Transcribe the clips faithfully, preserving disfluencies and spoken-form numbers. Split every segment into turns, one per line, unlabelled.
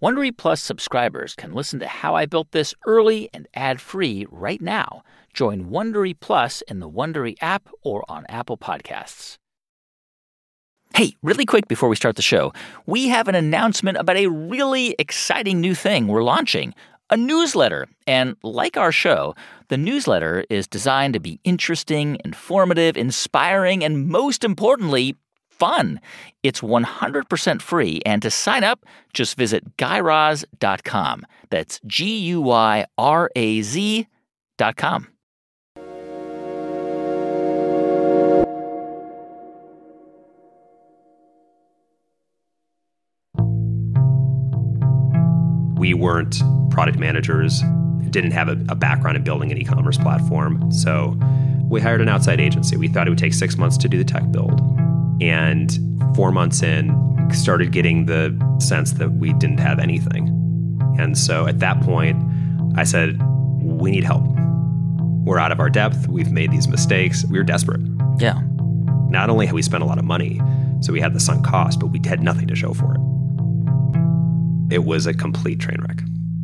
Wondery Plus subscribers can listen to How I Built This early and ad-free right now. Join Wondery Plus in the Wondery app or on Apple Podcasts. Hey, really quick before we start the show, we have an announcement about a really exciting new thing we're launching, a newsletter. And like our show, the newsletter is designed to be interesting, informative, inspiring, and most importantly, fun. It's one hundred percent free, and to sign up, just visit guy raz dot com. That's G U Y R A Z dot com.
We weren't product managers, didn't have a, a background in building an e-commerce platform. So we hired an outside agency. We thought it would take six months to do the tech build. And four months in, started getting the sense that we didn't have anything. And so at that point, I said, we need help. We're out of our depth. We've made these mistakes. We were desperate.
Yeah.
Not only had we spent a lot of money, so we had the sunk cost, but we had nothing to show for it. It was a complete train wreck.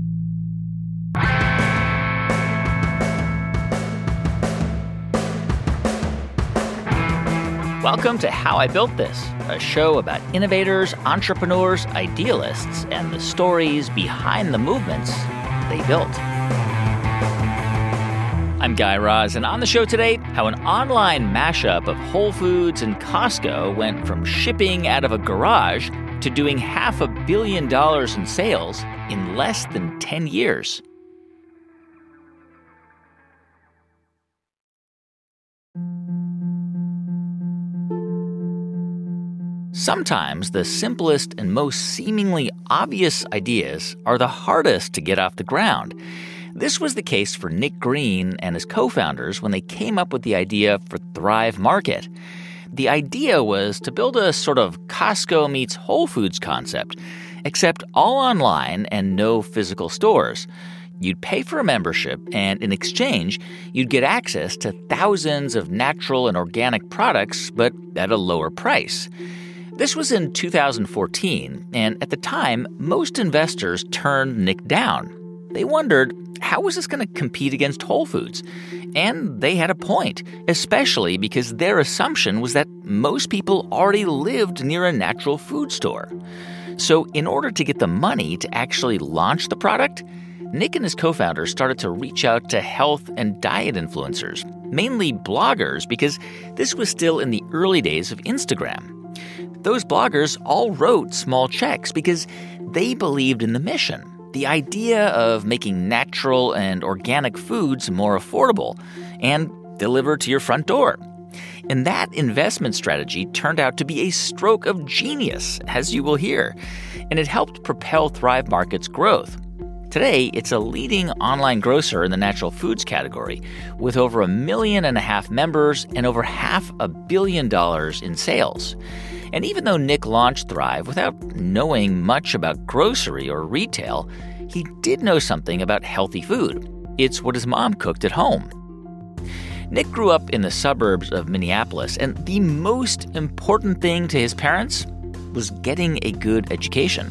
Welcome to How I Built This, a show about innovators, entrepreneurs, idealists, and the stories behind the movements they built. I'm Guy Raz, and on the show today, how an online mashup of Whole Foods and Costco went from shipping out of a garage to doing half a billion dollars in sales in less than ten years. Sometimes the simplest and most seemingly obvious ideas are the hardest to get off the ground. This was the case for Nick Green and his co-founders when they came up with the idea for Thrive Market. The idea was to build a sort of Costco meets Whole Foods concept, except all online and no physical stores. You'd pay for a membership, and in exchange, you'd get access to thousands of natural and organic products, but at a lower price. This was in two thousand fourteen, and at the time, most investors turned Nick down. They wondered, how was this going to compete against Whole Foods? And they had a point, especially because their assumption was that most people already lived near a natural food store. So in order to get the money to actually launch the product, Nick and his co-founders started to reach out to health and diet influencers, mainly bloggers, because this was still in the early days of Instagram. Those bloggers all wrote small checks because they believed in the mission. The idea of making natural and organic foods more affordable and delivered to your front door. And that investment strategy turned out to be a stroke of genius, as you will hear, and it helped propel Thrive Market's growth. Today, it's a leading online grocer in the natural foods category with over a million and a half members and over half a billion dollars in sales. And even though Nick launched Thrive without knowing much about grocery or retail, he did know something about healthy food. It's what his mom cooked at home. Nick grew up in the suburbs of Minneapolis, and the most important thing to his parents was getting a good education.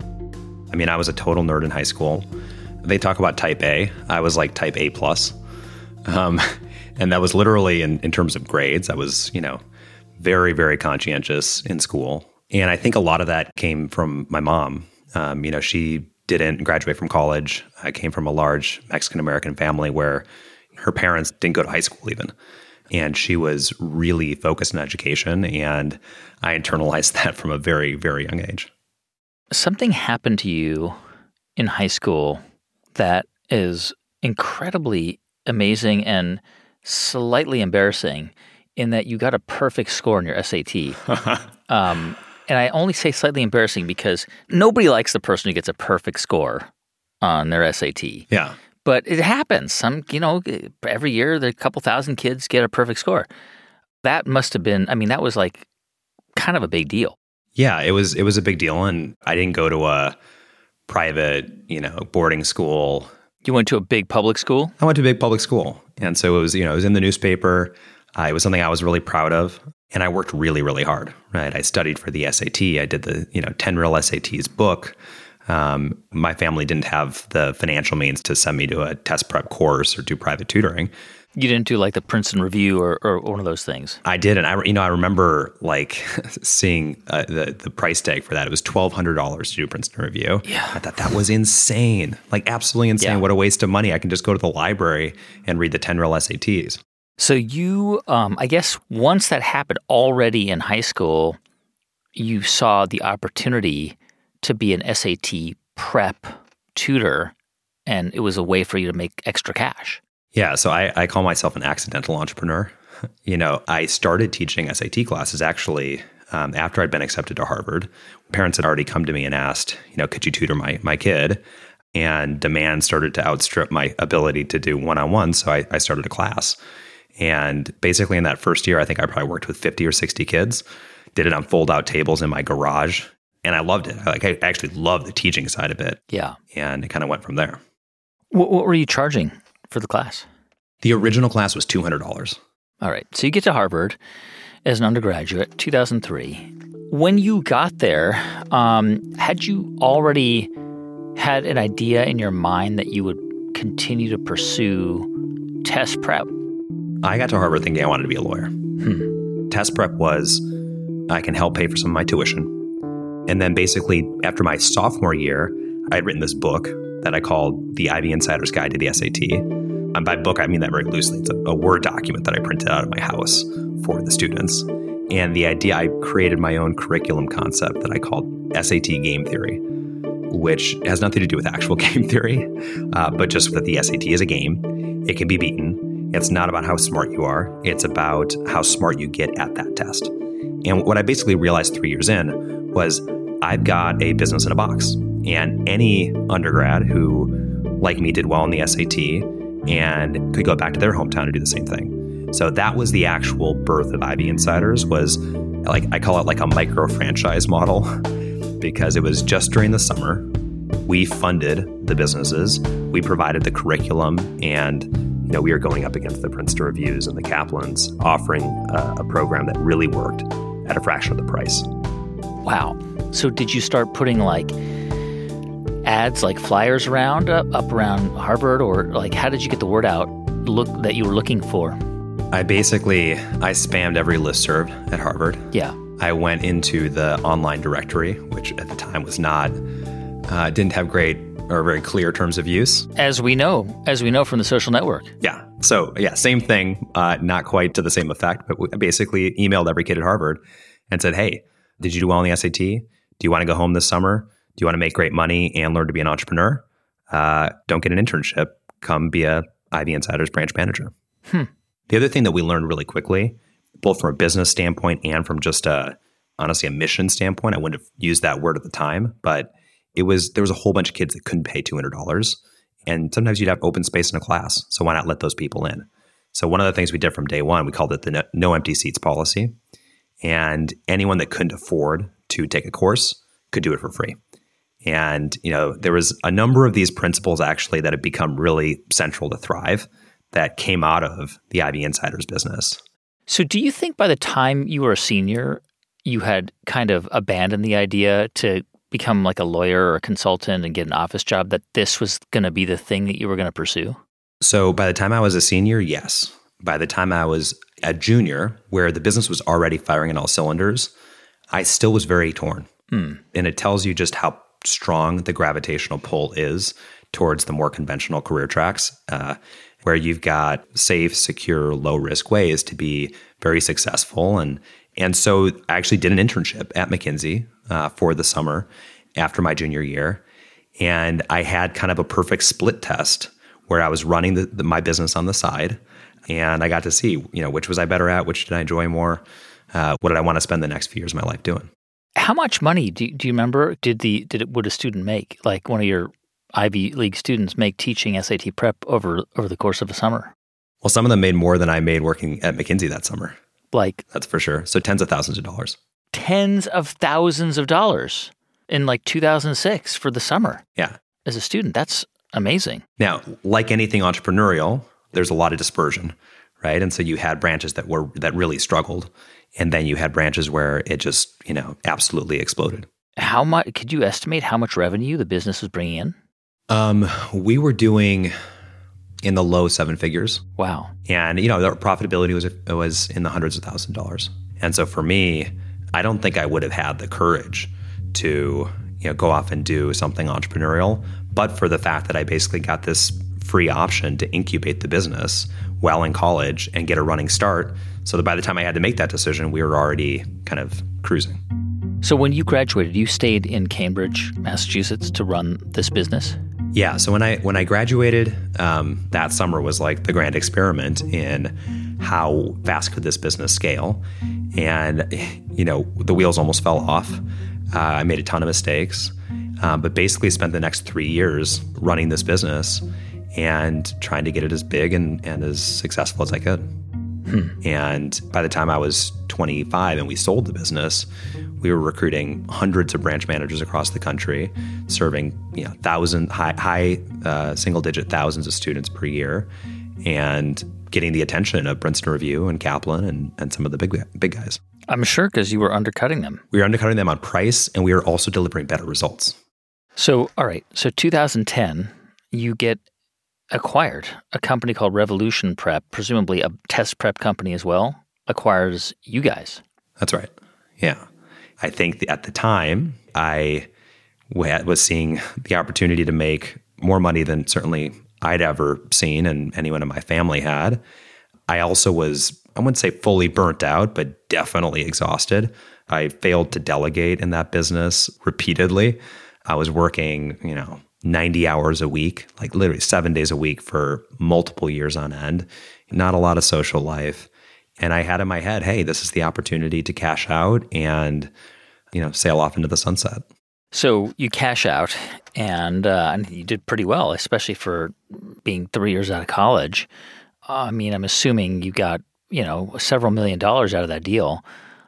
I mean, I was a total nerd in high school. They talk about type A. I was like type A plus. Um, and that was literally in, in terms of grades. I was, you know, very, very conscientious in school. And I think a lot of that came from my mom. Um, you know, she didn't graduate from college. I came from a large Mexican-American family where her parents didn't go to high school even. And she was really focused on education. And I internalized that from a very, very young age.
Something happened to you in high school that is incredibly amazing and slightly embarrassing in that you got a perfect score in your S A T. um, and I only say slightly embarrassing because nobody likes the person who gets a perfect score on their S A T.
Yeah.
But it happens. Some, you know, every year, there are a couple thousand kids get a perfect score. That must have been, I mean, that was like kind of a big deal.
Yeah, it was it was a big deal. And I didn't go to a private, you know, boarding school.
You went to a big public school?
I went to a big public school. And so it was, you know, it was in the newspaper. Uh, it was something I was really proud of. And I worked really, really hard, right? I studied for the S A T. I did the, you know, ten Real S A Ts book. Um, my family didn't have the financial means to send me to a test prep course or do private tutoring.
You didn't do like the Princeton Review or, or one of those things?
I did. And I, you know, I remember like seeing uh, the, the price tag for that. It was twelve hundred dollars to do Princeton Review.
Yeah.
I thought that was insane. Like absolutely insane.
Yeah.
What a waste of money. I can just go to the library and read the ten real S A Ts.
So you, um, I guess once that happened already in high school, you saw the opportunity to be an S A T prep tutor, and it was a way for you to make extra cash.
Yeah, so I, I call myself an accidental entrepreneur. You know, I started teaching S A T classes actually um, after I'd been accepted to Harvard. Parents had already come to me and asked, you know, could you tutor my my kid? And demand started to outstrip my ability to do one-on-one, so I, I started a class. And basically in that first year, I think I probably worked with fifty or sixty kids, did it on fold-out tables in my garage, and I loved it. Like I actually loved the teaching side of it.
Yeah.
And it kind of went from there.
What, what were you charging for the class?
The original class was two hundred dollars.
All right. So you get to Harvard as an undergraduate, two thousand three. When you got there, um, had you already had an idea in your mind that you would continue to pursue test prep?
I got to Harvard thinking I wanted to be a lawyer.
Hmm.
Test prep was, I can help pay for some of my tuition. And then basically after my sophomore year, I had written this book that I called The Ivy Insider's Guide to the S A T. And by book, I mean that very loosely. It's a, a Word document that I printed out of my house for the students. And the idea, I created my own curriculum concept that I called S A T Game Theory, which has nothing to do with actual game theory, uh, but just that the S A T is a game. It can be beaten. It's not about how smart you are. It's about how smart you get at that test. And what I basically realized three years in was I've got a business in a box. And any undergrad who, like me, did well in the S A T and could go back to their hometown and do the same thing. So that was the actual birth of Ivy Insiders, was like, I call it like a micro franchise model, because it was just during the summer. We funded the businesses, we provided the curriculum, and you know, we were going up against the Princeton Reviews and the Kaplans, offering a, a program that really worked at a fraction of the price.
Wow. So did you start putting like ads, like flyers around, up, up around Harvard, or like how did you get the word out look that you were looking for?
I basically, I spammed every listserv at Harvard.
Yeah.
I went into the online directory, which at the time was not, uh, didn't have great or very clear terms of use.
As we know, as we know from the social network.
Yeah. So yeah, same thing, uh, not quite to the same effect, but we basically emailed every kid at Harvard and said, hey, did you do well on the S A T? Do you want to go home this summer? Do you want to make great money and learn to be an entrepreneur? Uh, don't get an internship. Come be a Ivy Insiders branch manager.
Hmm.
The other thing that we learned really quickly, both from a business standpoint and from just a, honestly, a mission standpoint, I wouldn't have used that word at the time, but it was, there was a whole bunch of kids that couldn't pay two hundred dollars. And sometimes you'd have open space in a class. So why not let those people in? So one of the things we did from day one, we called it the no, no empty seats policy. And anyone that couldn't afford to take a course could do it for free. And, you know, there was a number of these principles actually that have become really central to Thrive that came out of the Ivy Insiders business.
So do you think by the time you were a senior, you had kind of abandoned the idea to become like a lawyer or a consultant and get an office job, that this was going to be the thing that you were going to pursue?
So by the time I was a senior, yes. By the time I was a junior, where the business was already firing on all cylinders, I still was very torn.
Mm.
And it tells you just how strong the gravitational pull is towards the more conventional career tracks, uh, where you've got safe, secure, low-risk ways to be very successful. And and so I actually did an internship at McKinsey uh, for the summer after my junior year. And I had kind of a perfect split test where I was running the, the, my business on the side. And I got to see, you know, which was I better at, which did I enjoy more, uh, what did I want to spend the next few years of my life doing.
How much money do, do you remember did the did it, would a student make, like one of your Ivy League students make teaching S A T prep over over the course of a summer?
Well, some of them made more than I made working at McKinsey that summer.
Like,
that's for sure. So tens of thousands of dollars.
Tens of thousands of dollars in like two thousand six for the summer.
Yeah.
As a student, that's amazing.
Now, like anything entrepreneurial, there's a lot of dispersion, right? And so you had branches that were that really struggled, and then you had branches where it just, you know, absolutely exploded.
how much, could you estimate how much revenue the business was bringing in?
Um, we were doing in the low seven figures.
Wow.
And, you know, the profitability was, was in the hundreds of thousands of dollars. And so for me, I don't think I would have had the courage to, you know, go off and do something entrepreneurial, but for the fact that I basically got this free option to incubate the business while in college and get a running start, so that by the time I had to make that decision, we were already kind of cruising.
So when you graduated, you stayed in Cambridge, Massachusetts to run this business?
Yeah. So when I when I graduated, um, that summer was like the grand experiment in how fast could this business scale. And, you know, the wheels almost fell off. Uh, I made a ton of mistakes, uh, but basically spent the next three years running this business and trying to get it as big and, and as successful as I could. Hmm. And by the time I was twenty-five and we sold the business, we were recruiting hundreds of branch managers across the country, serving, you know, thousand high, high uh, single-digit thousands of students per year, and getting the attention of Princeton Review and Kaplan and, and some of the big big guys.
I'm sure, because you were undercutting them.
We were undercutting them on price, and we were also delivering better results.
So, all right. So two thousand ten, you get acquired. A company called Revolution Prep, presumably a test prep company as well, acquires you guys.
That's right. Yeah. I think the, at the time, I was seeing the opportunity to make more money than certainly I'd ever seen and anyone in my family had. I also was, I wouldn't say fully burnt out, but definitely exhausted. I failed to delegate in that business repeatedly. I was working, you know, ninety hours a week, like literally seven days a week for multiple years on end. Not a lot of social life. And I had in my head, hey, this is the opportunity to cash out and, you know, sail off into the sunset.
So you cash out, and, uh, and you did pretty well, especially for being three years out of college. Uh, I mean, I'm assuming you got, you know, several million dollars out of that deal.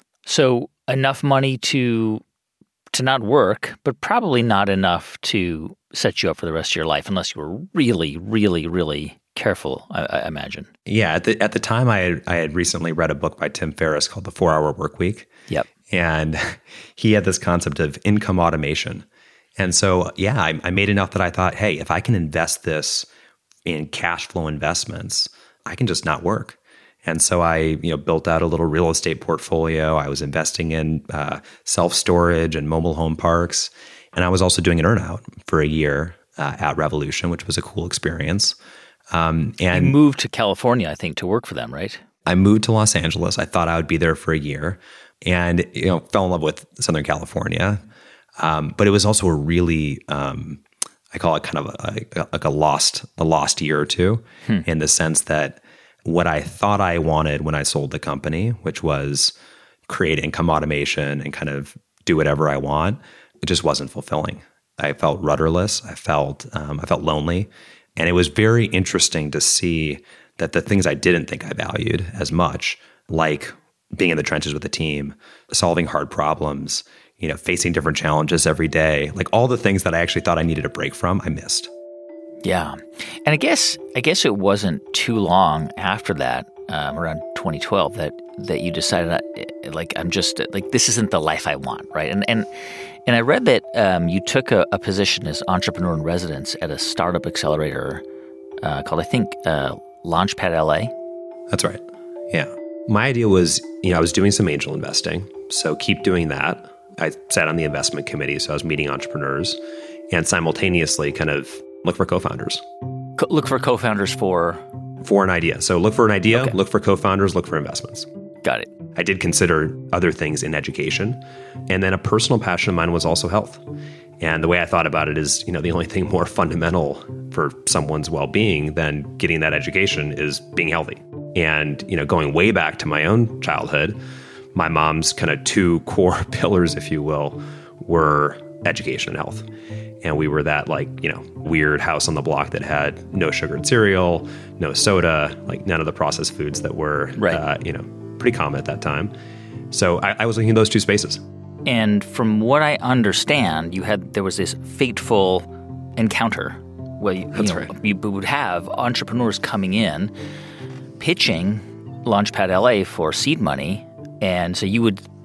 So enough money to to not work, but probably not enough to set you up for the rest of your life, unless you were really, really, really careful, I, I imagine.
Yeah. At the, at the time, I had, I had recently read a book by Tim Ferriss called The four-Hour Workweek.
Yep.
And he had this concept of income automation. And so, yeah, I, I made enough that I thought, hey, if I can invest this in cash flow investments, I can just not work. And so I, you know, built out a little real estate portfolio. I was investing in uh, self-storage and mobile home parks. And I was also doing an earnout for a year uh, at Revolution, which was a cool experience. Um, and
you moved to California, I think, to work for them, right?
I moved to Los Angeles. I thought I would be there for a year, and you know, fell in love with Southern California. Um, but it was also a really, um, I call it kind of a, like a lost, a lost year or two, hmm. in the sense that what I thought I wanted when I sold the company, which was create income automation and kind of do whatever I want, it just wasn't fulfilling. I felt rudderless. I felt, um, I felt lonely. And it was very interesting to see that the things I didn't think I valued as much, like being in the trenches with a team, solving hard problems, you know, facing different challenges every day, like all the things that I actually thought I needed a break from, I missed.
Yeah. And I guess I guess it wasn't too long after that, um, around twenty twelve, that that you decided, that, like, I'm just, like, this isn't the life I want, right? And and and I read that um, you took a, a position as entrepreneur in residence at a startup accelerator uh, called, I think, uh, Launchpad L A.
That's right. Yeah. My idea was, you know, I was doing some angel investing, so keep doing that. I sat on the investment committee, so I was meeting entrepreneurs, and simultaneously kind of look for co-founders.
Co- look for co-founders for?
For an idea. So look for an idea,
okay.
Look for co-founders, look for investments.
Got it.
I did consider other things in education. And then a personal passion of mine was also health. And the way I thought about it is, you know, the only thing more fundamental for someone's well-being than getting that education is being healthy. And, you know, going way back to my own childhood, my mom's kind of two core pillars, if you will, were education and health. And we were that, like, you know, weird house on the block that had no sugared cereal, no soda, like none of the processed foods that were,
right.
uh, you know, pretty common at that time. So I, I was looking at those two spaces.
And from what I understand, you had there was this fateful encounter where you,
That's
you, know,
right.
you would have entrepreneurs coming in, pitching Launchpad L A for seed money, and so you would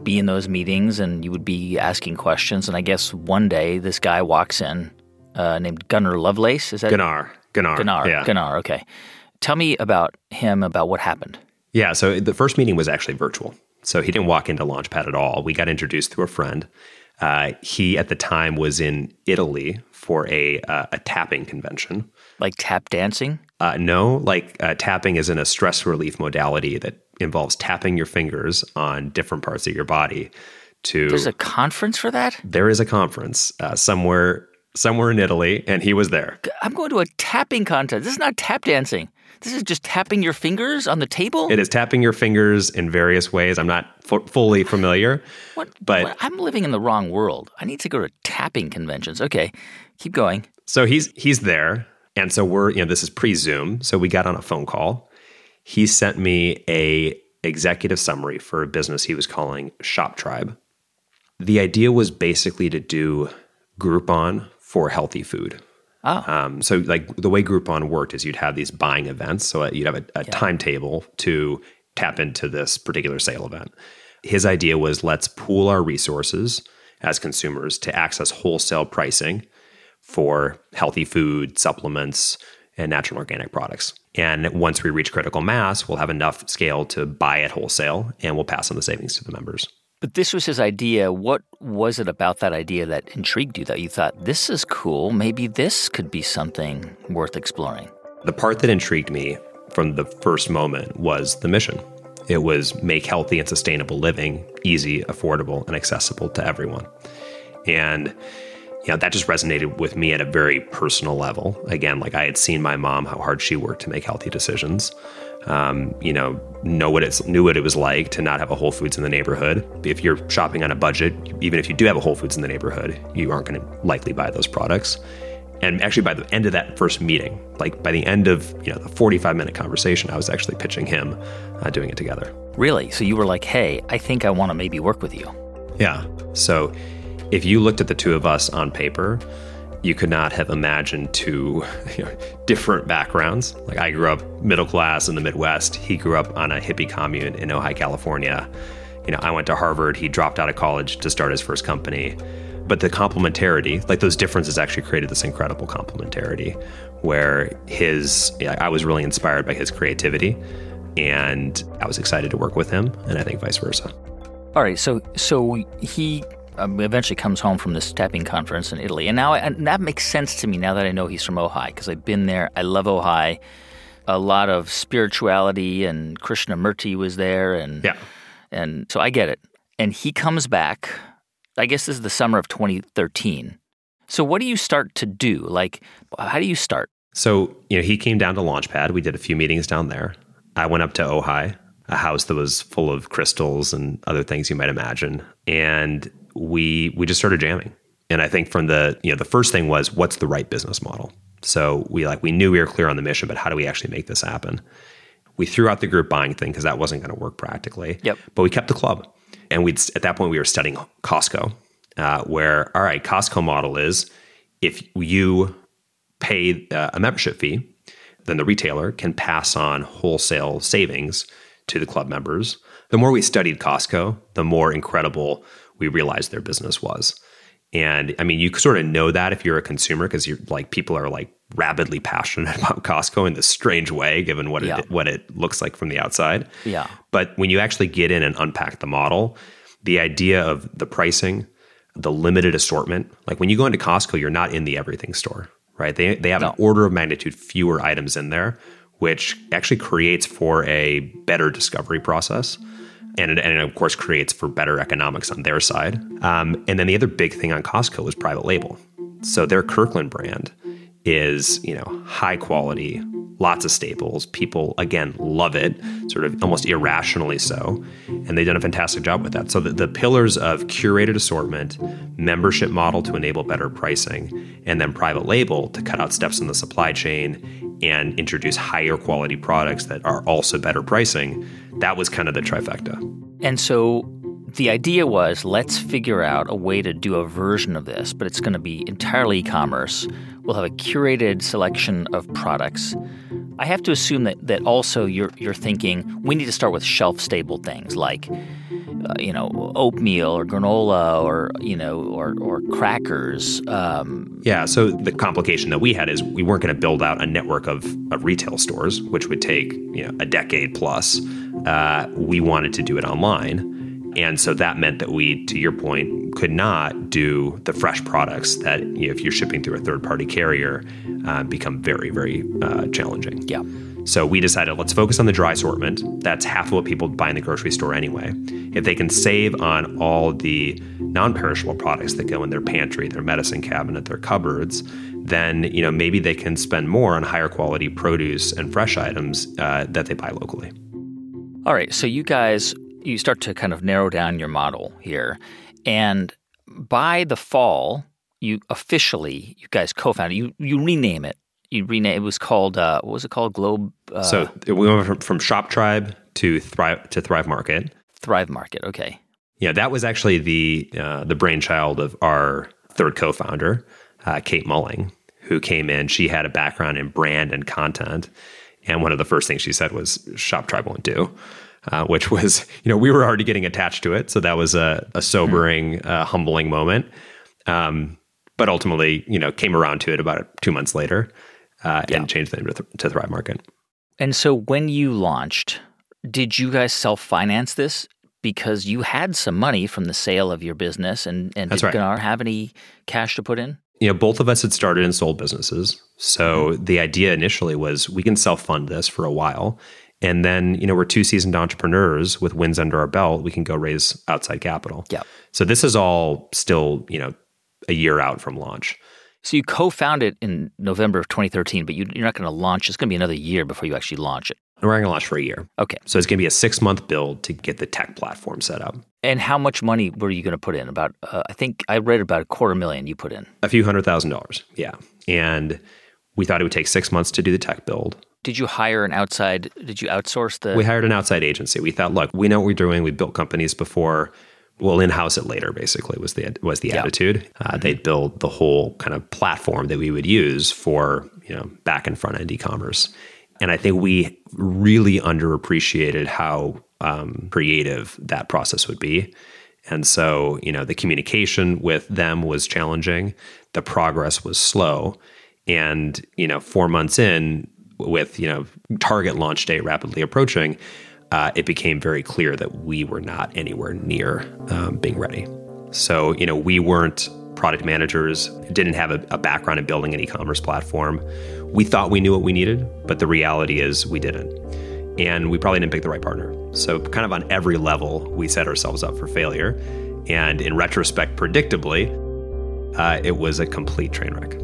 be in those meetings and you would be asking questions. And I guess one day this guy walks in uh, named Gunnar Lovelace. Is that
Gunnar. Gunnar.
Gunnar.
Yeah.
Gunnar. Okay. Tell me about him, about what happened.
Yeah. So the first meeting was actually virtual. So he didn't walk into Launchpad at all. We got introduced through a friend. Uh, he at the time was in Italy for a uh, a tapping convention.
Like tap dancing?
Uh, no, like uh, tapping is in a stress relief modality that involves tapping your fingers on different parts of your body. To
There's a conference for that?
There is a conference uh, somewhere somewhere in Italy, and he was there.
I'm going to a tapping contest. This is not tap dancing. This is just tapping your fingers on the table?
It is tapping your fingers in various ways. I'm not f- fully familiar.
What?
But
what? I'm living in the wrong world. I need to go to tapping conventions. Okay, keep going.
So he's he's there, and so we're, you know, this is pre-Zoom, so we got on a phone call. He sent me a executive summary for a business he was calling Shop Tribe. The idea was basically to do Groupon for healthy food.
Oh.
Um, so like the way Groupon worked is you'd have these buying events. So you'd have a, a
Yeah.
timetable to tap into this particular sale event. His idea was, let's pool our resources as consumers to access wholesale pricing for healthy food, supplements, and natural organic products. And once we reach critical mass, we'll have enough scale to buy at wholesale, and we'll pass on the savings to the members.
But this was his idea. What was it about that idea that intrigued you, that you thought, this is cool, maybe this could be something worth exploring?
The part that intrigued me from the first moment was the mission. It was make healthy and sustainable living easy, affordable, and accessible to everyone. And you know, that just resonated with me at a very personal level. Again, like I had seen my mom, how hard she worked to make healthy decisions. Um, you know, know what it's knew what it was like to not have a Whole Foods in the neighborhood. If you're shopping on a budget, even if you do have a Whole Foods in the neighborhood, you aren't going to likely buy those products. And actually, by the end of that first meeting, like by the end of you know the forty-five minute conversation, I was actually pitching him, uh, doing it together.
Really? So you were like, hey, I think I want to maybe work with you.
Yeah. So if you looked at the two of us on paper, you could not have imagined two you know, different backgrounds. Like I grew up middle class in the Midwest. He grew up on a hippie commune in Ojai, California. You know, I went to Harvard. He dropped out of college to start his first company. But the complementarity, like those differences actually created this incredible complementarity where his, yeah, I was really inspired by his creativity and I was excited to work with him, and I think vice versa.
All right. So, so he Um, eventually comes home from this tapping conference in Italy. And now I, and that makes sense to me now that I know he's from Ojai, because I've been there. I love Ojai. A lot of spirituality, and Krishnamurti was there. And,
Yeah.
and so I get it. And he comes back, I guess this is the summer of twenty thirteen. So what do you start to do? Like, how do you start?
So, you know, he came down to Launchpad. We did a few meetings down there. I went up to Ojai, a house that was full of crystals and other things you might imagine. And we we just started jamming. And I think from the, you know, the first thing was, what's the right business model? So we like, we knew we were clear on the mission, but how do we actually make this happen? We threw out the group buying thing because that wasn't going to work practically.
Yep.
But we kept the club. And we'd, at that point, we were studying Costco, uh, where, all right, Costco model is if you pay uh, a membership fee, then the retailer can pass on wholesale savings to the club members. The more we studied Costco, the more incredible we realized their business was. And I mean, you sort of know that if you're a consumer, because you're like, people are like rabidly passionate about Costco in this strange way, given what
Yeah.
it what it looks like from the outside.
Yeah.
But when you actually get in and unpack the model, the idea of the pricing, the limited assortment, like when you go into Costco, you're not in the everything store, right? They they have
No.
an order of magnitude fewer items in there, which actually creates for a better discovery process. And it, and it, of course, creates for better economics on their side. Um, and then the other big thing on Costco is private label. So their Kirkland brand is, you know, high quality, lots of staples. People, again, love it, sort of almost irrationally so. And they've done a fantastic job with that. So the, the pillars of curated assortment, membership model to enable better pricing, and then private label to cut out steps in the supply chain and introduce higher quality products that are also better pricing, that was kind of the trifecta.
And so the idea was, let's figure out a way to do a version of this, but it's going to be entirely e-commerce. We'll have a curated selection of products. I have to assume that that also you're you're thinking we need to start with shelf-stable things like uh, you know, oatmeal or granola or, you know, or, or crackers. Um,
yeah. So the complication that we had is we weren't going to build out a network of, of retail stores, which would take, you know, a decade plus. Uh, we wanted to do it online. And so that meant that we, to your point, could not do the fresh products that, you know, if you're shipping through a third-party carrier, uh, become very, very uh, challenging.
Yeah.
So we decided, let's focus on the dry assortment. That's half of what people buy in the grocery store anyway. If they can save on all the non-perishable products that go in their pantry, their medicine cabinet, their cupboards, then, you know, maybe they can spend more on higher quality produce and fresh items uh, that they buy locally.
All right. So you guys, you start to kind of narrow down your model here. And by the fall, you officially, you guys co-founded, you, you rename it. You rename it was called, uh, what was it called? Globe? Uh,
so we went from, from Shop Tribe to Thrive to Thrive Market.
Thrive Market, okay.
Yeah, that was actually the uh, the brainchild of our third co-founder, uh, Kate Mulling, who came in. She had a background in brand and content. And one of the first things she said was, Shop Tribe won't do. Uh, which was, you know, we were already getting attached to it. So that was a, a sobering, mm-hmm. uh, humbling moment. Um, but ultimately, you know, came around to it about two months later uh, yeah. and changed the name to, Th- to Thrive Market.
And so when you launched, did you guys self-finance this? Because you had some money from the sale of your business. And, and did right. Gunnar have any cash to put in?
You know, both of us had started and sold businesses. So mm-hmm. the idea initially was we can self-fund this for a while. And then, you know, we're two seasoned entrepreneurs with wins under our belt. We can go raise outside capital.
Yeah.
So this is all still, you know, a year out from launch.
So you co-founded in November of twenty thirteen, but you, you're not going to launch. It's going to be another year before you actually launch it.
We're going to launch for a year.
Okay.
So it's going to be a six-month build to get the tech platform set up.
And how much money were you going to put in? About, uh, I think I read about a quarter million you put in.
A few hundred thousand dollars. Yeah. And we thought it would take six months to do the tech build.
Did you hire an outside, did you outsource the?
We hired an outside agency. We thought, look, we know what we're doing. We built companies before. We'll in-house it later, basically, was the was the yeah. attitude. Uh, mm-hmm. They'd build the whole kind of platform that we would use for, you know, back and front end e-commerce. And I think we really underappreciated how um, creative that process would be. And so, you know, the communication with them was challenging. The progress was slow. And, you know, four months in, with, you know, target launch date rapidly approaching, uh, it became very clear that we were not anywhere near um, being ready. So, you know, we weren't product managers, didn't have a, a background in building an e-commerce platform. We thought we knew what we needed, but the reality is we didn't. And we probably didn't pick the right partner. So kind of on every level, we set ourselves up for failure. And in retrospect, predictably, uh, it was a complete train wreck.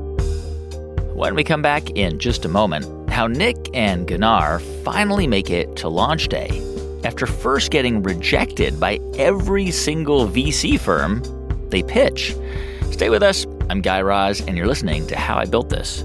When we come back in just a moment, how Nick and Gunnar finally make it to launch day after first getting rejected by every single V C firm they pitch. Stay with us. I'm Guy Raz, and you're listening to How I Built This.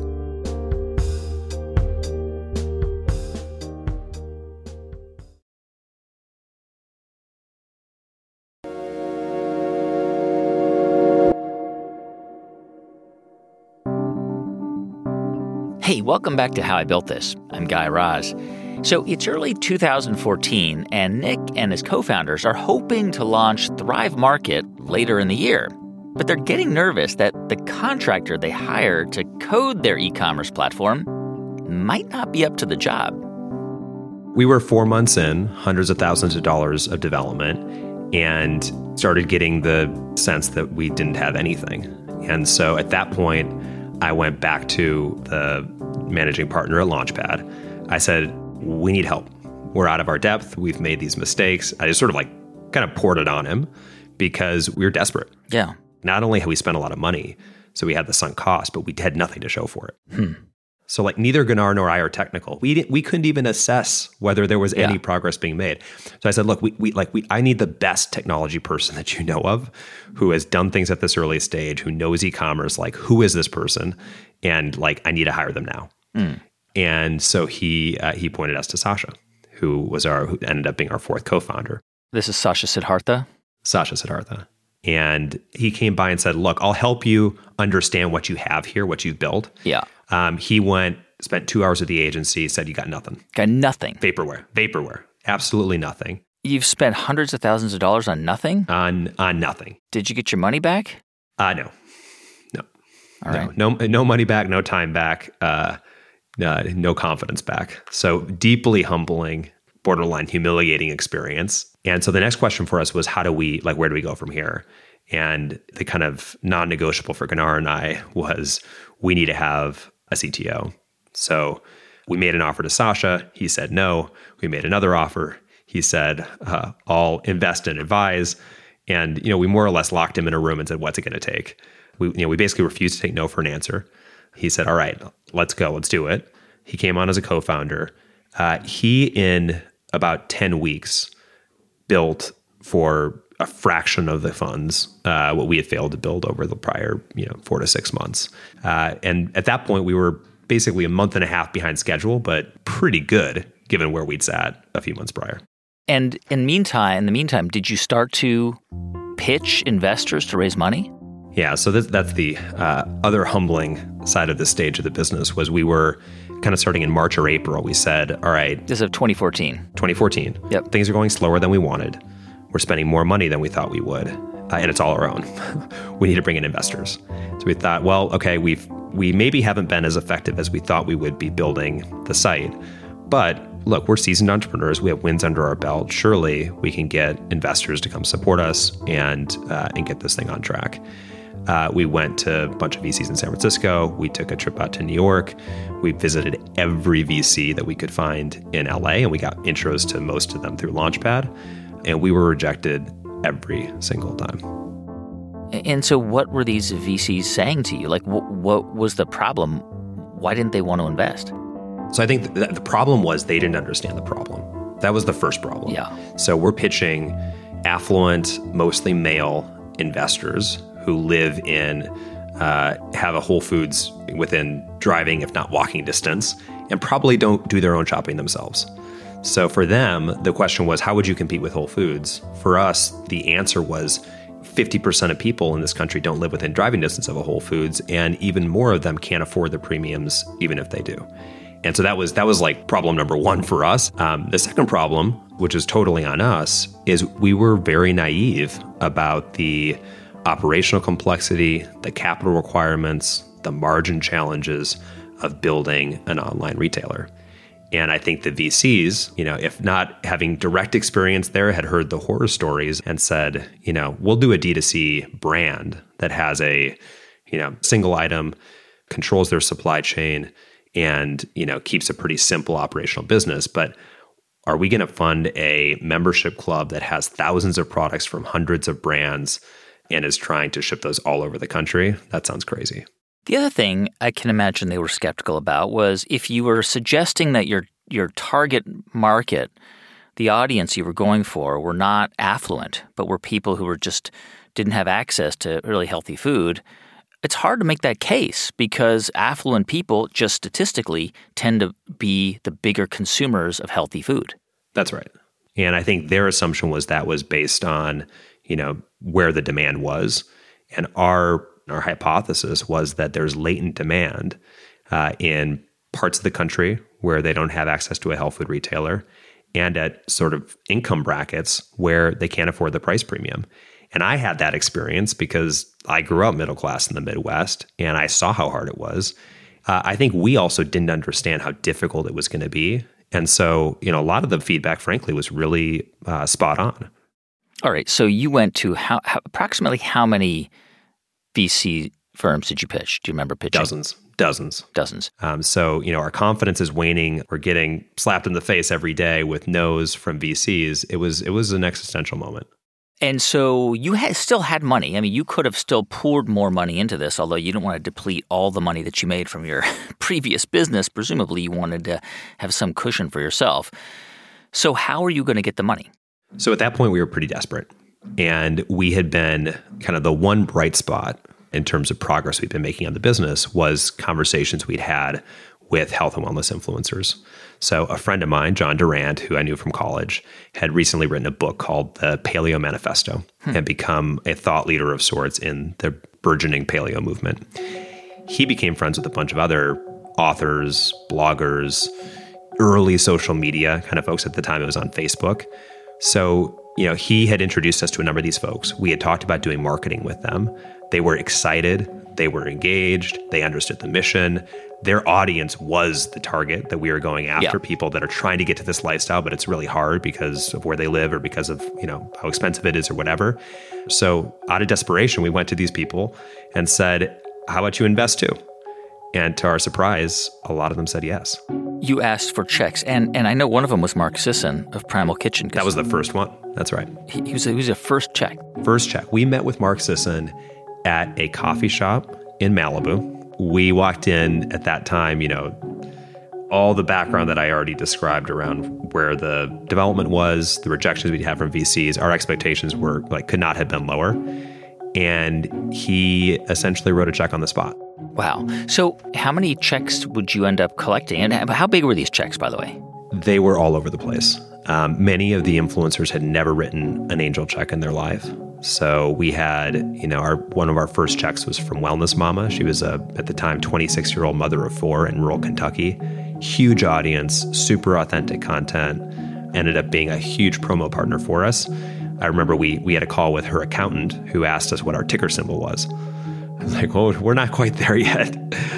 Hey, welcome back to How I Built This. I'm Guy Raz. So it's early two thousand fourteen, and Nick and his co-founders are hoping to launch Thrive Market later in the year. But they're getting nervous that the contractor they hired to code their e-commerce platform might not be up to the job.
We were four months in, hundreds of thousands of dollars of development, and started getting the sense that we didn't have anything. And so at that point, I went back to the managing partner at Launchpad. I said, we need help. We're out of our depth. We've made these mistakes. I just sort of like kind of poured it on him because we were desperate.
Yeah.
Not only had we spent a lot of money, so we had the sunk cost, but we had nothing to show for it.
Hmm.
So like neither Gunnar nor I are technical. We didn't, we couldn't even assess whether there was
yeah.
any progress being made. So I said, look, we, we like we I need the best technology person that you know of, who has done things at this early stage, who knows e-commerce. Like, who is this person? And like, I need to hire them now.
Mm.
And so he uh, he pointed us to Sasha, who was our who ended up being our fourth co-founder.
This is Sasha Siddhartha?
Sasha Siddhartha. And he came by and said, look, I'll help you understand what you have here, what you've built.
Yeah.
Um, he went, spent two hours at the agency, said you got nothing.
Got nothing.
Vaporware. Vaporware. Absolutely nothing.
You've spent hundreds of thousands of dollars on nothing?
On on nothing.
Did you get your money back?
Uh, no. No.
All right.
No, no, no money back, no time back, uh, uh, no confidence back. So deeply humbling, borderline humiliating experience. And so the next question for us was, how do we, like, where do we go from here? And the kind of non-negotiable for Gunnar and I was, we need to have a C T O. So we made an offer to Sasha. He said no. We made another offer. He said, uh, I'll invest and advise. And, you know, we more or less locked him in a room and said, what's it going to take? We, you know, we basically refused to take no for an answer. He said, all right, let's go. Let's do it. He came on as a co-founder. Uh, he, in about ten weeks, built for a fraction of the funds uh, what we had failed to build over the prior, you know, four to six months. Uh, and at that point, we were basically a month and a half behind schedule, but pretty good given where we'd sat a few months prior.
And in meantime, in the meantime, did you start to pitch investors to raise money?
Yeah, so that's, that's the uh, other humbling side of this stage of the business was we were kind of starting in March or April. We said, all right.
This is of twenty fourteen.
twenty fourteen.
Yep.
Things are going slower than we wanted. We're spending more money than we thought we would. Uh, and it's all our own. We need to bring in investors. So we thought, well, okay, we've we maybe haven't been as effective as we thought we would be building the site. But look, we're seasoned entrepreneurs. We have wins under our belt. Surely we can get investors to come support us and uh, and get this thing on track. Uh, we went to a bunch of V Cs in San Francisco. We took a trip out to New York. We visited every V C that we could find in L A, and we got intros to most of them through Launchpad. And we were rejected every single time.
And so what were these V Cs saying to you? Like, wh- what was the problem? Why didn't they want to invest?
So I think th- the problem was they didn't understand the problem. That was the first problem.
Yeah.
So we're pitching affluent, mostly male investors who live in, uh, have a Whole Foods within driving, if not walking distance, and probably don't do their own shopping themselves. So for them, the question was, how would you compete with Whole Foods? For us, the answer was fifty percent of people in this country don't live within driving distance of a Whole Foods, and even more of them can't afford the premiums, even if they do. And so that was that was like problem number one for us. Um, the second problem, which is totally on us, is we were very naive about the operational complexity, the capital requirements, the margin challenges of building an online retailer. And I think the V Cs, you know, if not having direct experience there, had heard the horror stories and said, you know, we'll do a D two C brand that has a, you know, single item, controls their supply chain, and, you know, keeps a pretty simple operational business. But are we going to fund a membership club that has thousands of products from hundreds of brands and is trying to ship those all over the country? That sounds crazy.
The other thing I can imagine they were skeptical about was if you were suggesting that your your target market, the audience you were going for, were not affluent, but were people who were just didn't have access to really healthy food, it's hard to make that case because affluent people just statistically tend to be the bigger consumers of healthy food.
That's right. And I think their assumption was that was based on, you know, where the demand was. And our Our hypothesis was that there's latent demand uh, in parts of the country where they don't have access to a health food retailer and at sort of income brackets where they can't afford the price premium. And I had that experience because I grew up middle class in the Midwest and I saw how hard it was. Uh, I think we also didn't understand how difficult it was going to be. And so, you know, a lot of the feedback, frankly, was really uh, spot on.
All right. So you went to how, how approximately how many V C firms did you pitch? Do you remember pitching?
Dozens, dozens.
Dozens.
Um, so, you know, our confidence is waning. We're getting slapped in the face every day with no's from V Cs. It was it was an existential moment.
And so you had, still had money. I mean, you could have still poured more money into this, although you didn't want to deplete all the money that you made from your previous business. Presumably, you wanted to have some cushion for yourself. So how are you going to get the money?
So at that point, we were pretty desperate. And we had been kind of the one bright spot in terms of progress we've been making on the business was conversations we'd had with health and wellness influencers. So a friend of mine, John Durant, who I knew from college, had recently written a book called The Paleo Manifesto hmm. and become a thought leader of sorts in the burgeoning paleo movement. He became friends with a bunch of other authors, bloggers, early social media kind of folks. At the time, it was on Facebook, So, you know, he had introduced us to a number of these folks. We had talked about doing marketing with them. They were excited. They were engaged. They understood the mission. Their audience was the target that we were going after, yeah. people that are trying to get to this lifestyle, but it's really hard because of where they live or because of, you know, how expensive it is or whatever. So out of desperation, we went to these people and said, how about you invest too? And to our surprise, a lot of them said yes.
You asked for checks, and and I know one of them was Mark Sisson of Primal Kitchen.
That was the first one. That's right.
He, he was a, he was a first check.
First check. We met with Mark Sisson at a coffee shop in Malibu. We walked in at that time, you know, all the background that I already described around where the development was, the rejections we'd had from V Cs, our expectations were like could not have been lower. And he essentially wrote a check on the spot.
Wow. So how many checks would you end up collecting? And how big were these checks, by the way?
They were all over the place. Um, many of the influencers had never written an angel check in their life. So we had, you know, our one of our first checks was from Wellness Mama. She was a, at the time, twenty-six-year-old mother of four in rural Kentucky. Huge audience, super authentic content, ended up being a huge promo partner for us. I remember we we had a call with her accountant who asked us what our ticker symbol was. I was like, well, we're not quite there yet.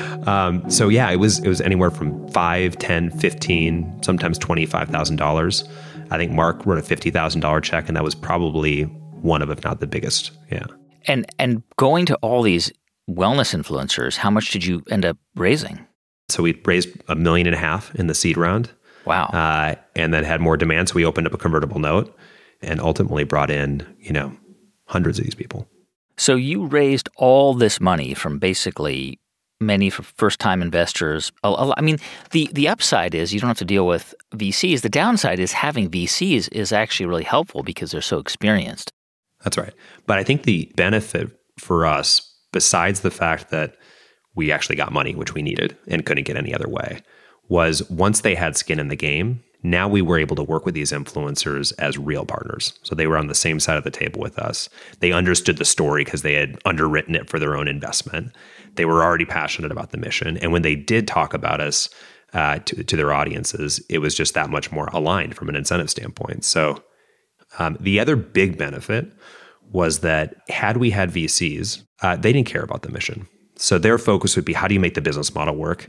Um, so yeah, it was it was anywhere from five, ten, fifteen, sometimes twenty-five thousand dollars. I think Mark wrote a fifty thousand dollars check, and that was probably one of, if not the biggest. Yeah.
And and going to all these wellness influencers, how much did you end up raising?
So we raised a million and a half in the seed round.
Wow.
Uh, and then had more demand, so we opened up a convertible note and ultimately brought in, you know, hundreds of these people.
So you raised all this money from basically many first-time investors. I mean, the, the upside is you don't have to deal with V Cs. The downside is having V Cs is actually really helpful because they're so experienced.
That's right. But I think the benefit for us, besides the fact that we actually got money, which we needed and couldn't get any other way, was once they had skin in the game, now we were able to work with these influencers as real partners. So they were on the same side of the table with us. They understood the story because they had underwritten it for their own investment. They were already passionate about the mission. And when they did talk about us uh, to, to their audiences, it was just that much more aligned from an incentive standpoint. So um, the other big benefit was that had we had V Cs, uh, they didn't care about the mission. So their focus would be, how do you make the business model work?